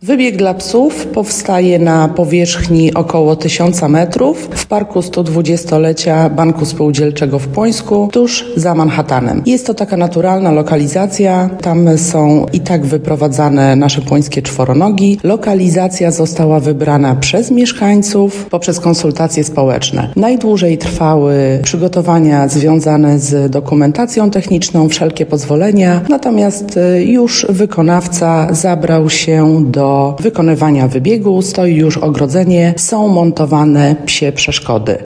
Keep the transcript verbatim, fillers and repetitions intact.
Wybieg dla psów powstaje na powierzchni około tysiąca metrów w parku sto dwudziestolecia Banku Spółdzielczego w Płońsku, tuż za Manhattanem. Jest to taka naturalna lokalizacja, tam są i tak wyprowadzane nasze płońskie czworonogi. Lokalizacja została wybrana przez mieszkańców poprzez konsultacje społeczne. Najdłużej trwały przygotowania związane z dokumentacją techniczną, wszelkie pozwolenia, natomiast już wykonawca zabrał się do wykonywania wybiegu, stoi już ogrodzenie, są montowane psie przeszkody.